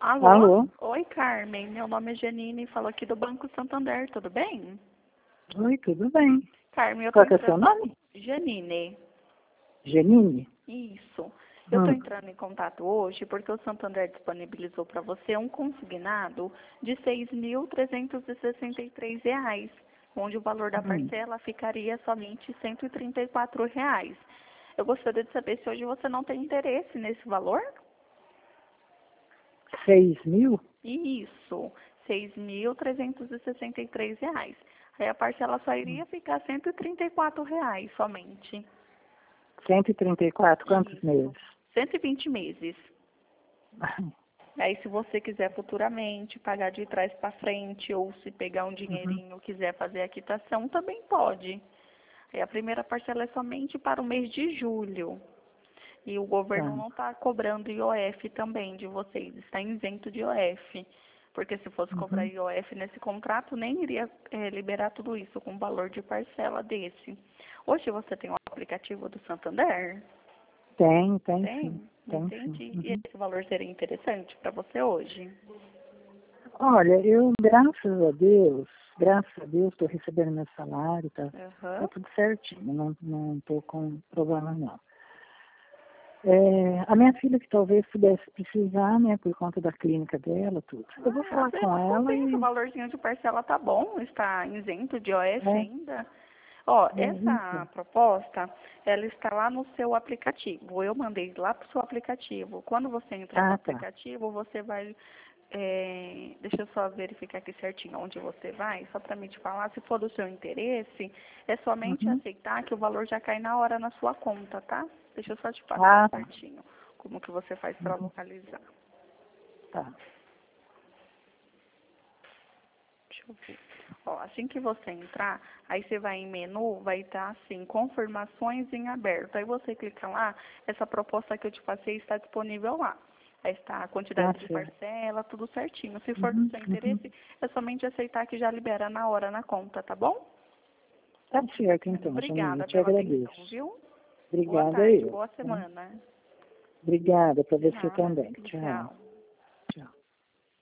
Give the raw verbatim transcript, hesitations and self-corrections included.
Alô? Alô? Oi, Carmen. Meu nome é Janine, falo aqui do Banco Santander, tudo bem? Oi, tudo bem. Carmen, eu tô Qual que é o seu entrando... nome? Janine. Janine? Isso. Eu estou Hum. entrando em contato hoje porque o Santander disponibilizou para você um consignado de seis mil trezentos e sessenta e três reais, onde o valor da Hum. parcela ficaria somente cento e trinta e quatro reais. Eu gostaria de saber se hoje você não tem interesse nesse valor? Seis mil? Isso, seis mil trezentos e sessenta e três reais. Aí a parcela só iria ficar cento e trinta e quatro reais somente. Cento e trinta e quatro, quantos Isso. meses? cento e vinte meses. Aí se você quiser futuramente pagar de trás para frente ou se pegar um Uhum. dinheirinho quiser fazer a quitação, também pode. Aí a primeira parcela é somente para o mês de julho. E o governo Tá. não está cobrando I O F também de vocês, está isento de I O F. Porque se fosse cobrar Uhum. I O F nesse contrato, nem iria eh, liberar tudo isso com valor de parcela desse. Hoje você tem o aplicativo do Santander? Tem, tem sim. Tem? Tem sim. Entendi. E Uhum. esse valor seria interessante para você hoje? Olha, eu, graças a Deus, graças a Deus, estou recebendo meu salário, tá, tá Aham. tudo certinho, não não estou com problema não. É, a minha filha que talvez pudesse precisar, né, por conta da clínica dela, tudo. Eu vou Ah, falar às com vezes ela compensa, o e... valorzinho de parcela tá bom, está isento de I O F É, ainda. Ó, é essa isso. proposta, ela está lá no seu aplicativo. Eu mandei lá para o seu aplicativo. Quando você entrar no Ah, tá. aplicativo, você vai... é, deixa eu só verificar aqui certinho onde você vai, só para me te falar. Se for do seu interesse, é somente Uhum. aceitar que o valor já cai na hora na sua conta, tá? Deixa eu só te passar Ah, tá. certinho como que você faz para Uhum. localizar. Tá. Deixa eu ver. Ó, assim que você entrar, aí você vai em menu, vai estar assim, confirmações em aberto. Aí você clica lá, essa proposta que eu te passei está disponível lá. Aí está a Tá quantidade de certo. parcela, tudo certinho. Se for do Uhum. seu Uhum. interesse, é somente aceitar que já libera na hora na conta, tá bom? Tá certo, então, Janine. Eu Obrigada te pela atenção, agradeço. viu? Boa Obrigada tarde, eu. boa Tá? semana. Obrigada para De você nada. também. Tchau. Tchau.